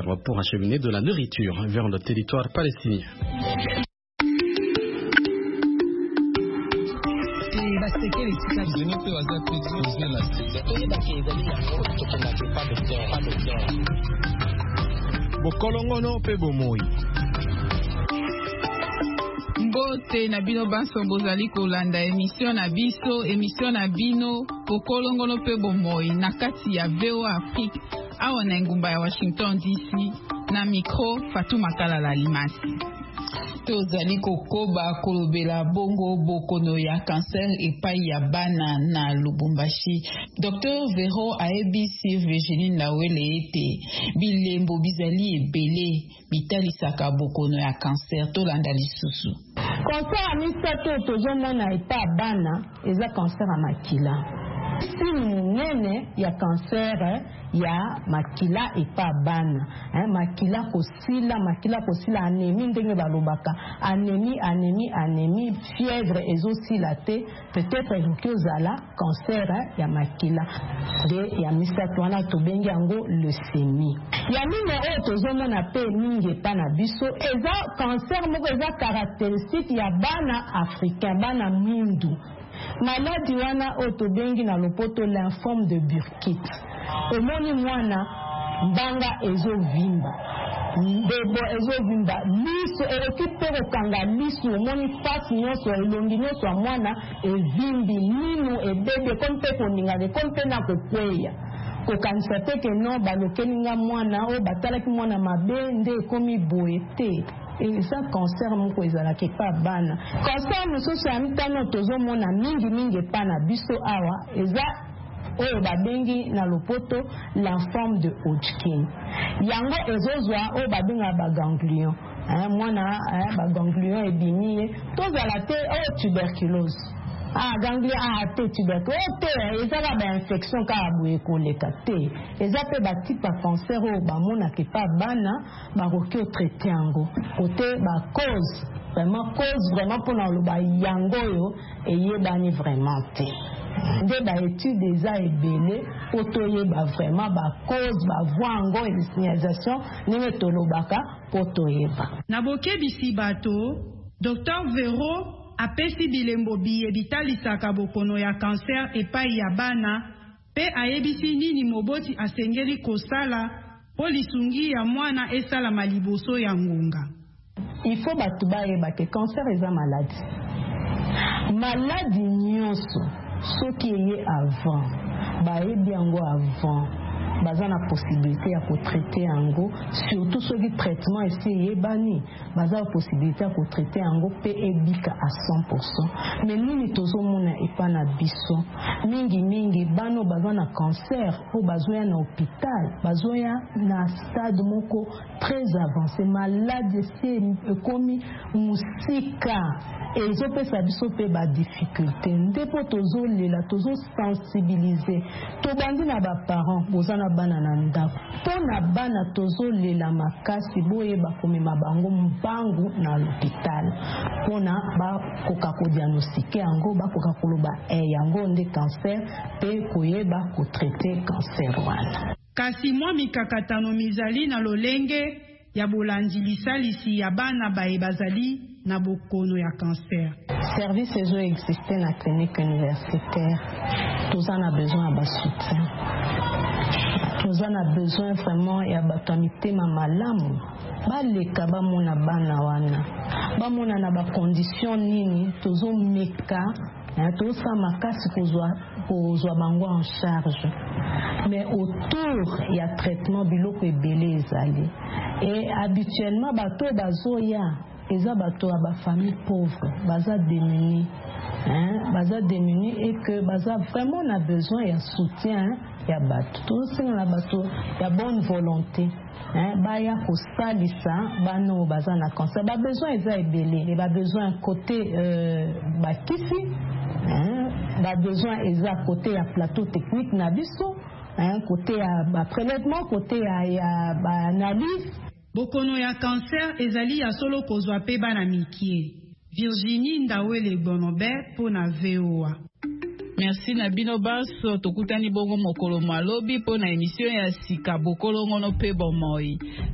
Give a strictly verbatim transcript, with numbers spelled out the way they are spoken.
pour acheminer de la nourriture vers le territoire palestinien. Bokolongono pe bomoi. Mbote na bino banso bozali kolanda émission na biso émission na bino bokolongono pe bomoi na kati ya V O A Afrique awa na ngumba ya Washington D C na micro Fatuma Kalala Limasi. Tozali kokoba kolobela bongo bokono ya cancer epai ya bana na Lubumbashi. Docteur Vero aebisi Virginie Ndawele ete bilembo bizali ebele bitalisaka bokono ya cancer tolanda lisusu. Cancer a misato tozomona epai bana eza cancer a makila. Si munene ya cancer ya makila epa bana hein, makila kosila makila kosila anémie ndenge balobaka anémie anémie anémie fièvre ezosila te peut-être ezoki ozala cancer ya makila de ya misato wana tobengi yango leucémie ya mingi oyo tozomona pe mingi epa na biso eza cancer moko eza caractéristique ya bana africain bana mindu. Maladie wana otobengi na lopoto lymphome de Burkitt. Omoni mwana mbanga ezovimba. Ndebo ezovimba. Liso erekipero kanga liso omoni fasi nyonso elongi nyonso ya mwana evimbi ninu ebebe kompe koningane kompe na kokweya. Kokanisa te ke no balokeli nga mwana o batalaki mwana mabe nde ekomi boye te. Eza cancer moko ezalaki pa bana. Cancer mosusu ya mitano tozomona mingi mingi epa na biso awa eza oyo babengi na lopoto lymphome de Hodgkin. Yango ezozwa oyo babenga baganglion. Mwana baganglion ebimi ye tozala te oyo tuberculose. Ah, ganglion ah te tuberculose oh te ezaka ba infection ka boye koleka te ezape ba type de cancer o ba mona ke pa bana ba roki traiter yango côté ba cause vraiment cause vraiment pour na lo ba yango yo eyebani vraiment te nde ba étude eza ebele poto ba vraiment ba cause ba voango et signalisation ndenge tolobaka poto yeba na bokebisi bato Docteur Vero apesi bilembo biye bitalisaka bokono ya cancer epai ya bana pe ayebisi nini moboti asengeli kosala po lisungi ya mwana esala maliboso ya ngunga. Il faut batu bayeba ke cancer eza maladie. Maladie nyonso soki eye avant bayebi yango avant baza na possibilité ya kotraiter yango surtout soki traitement esi eyebani baza na possibilité ya kotraiter yango pe ebika à cent pour cent. Mais nini tozomona epa na biso mingi mingi bano baza na cancer o bazoya na hôpital bazoya na stade moko très avancé malade esi ekomi musika ezopesa biso pe ba difficulté ndepo tozolela tozosensibiliser tobandi na baparents bozana bana na ndako pona bana tozolela makasi boyeba komema bango mbangu na l'hôpital pona bakoka kodiagnostike yango bakoka koloba e yango nde cancer pe koyeba kotraite cancer wana. Kasi mwa mikakatano mizali na lolenge ya bolandi bisalisi ya bana baye bazali na bokono ya cancer. Service ezo existe na clinique universitaire. Tous en a besoin de soutien. Tous en a besoin vraiment ya batamite mamalamu. Baleka bamona bana wana. Bamona na ba condition nini tozo meka toza makasi kozwa kozwa bango en charge. Mais autour il y a traitement biloko ebele ezali. Et habituellement bato bazoya eza bato ya ba famille pauvre, baza démunis. Hein, baza démunis et que baza vraiment on a besoin de soutien hein, ya bato. Tout ça on a bato ya bonne volonté. Hein, baya ko salisa bano baza na cancer. Ba besoin eza ebele, et ba besoin côté euh bakisi, hein, ba besoin eza côté ya plateau technique na biso, hein, côté ya ba prélèvement, côté ya ya ba analyse. Bokono ya cancer ezali ya solo kozwa pe bana mikie. Virginie Ndawele Bonobe pour na V O A. Merci na bino baso tokutani bongo mokolo malobi po na émission ya sika bokolo ngono pe bomoi.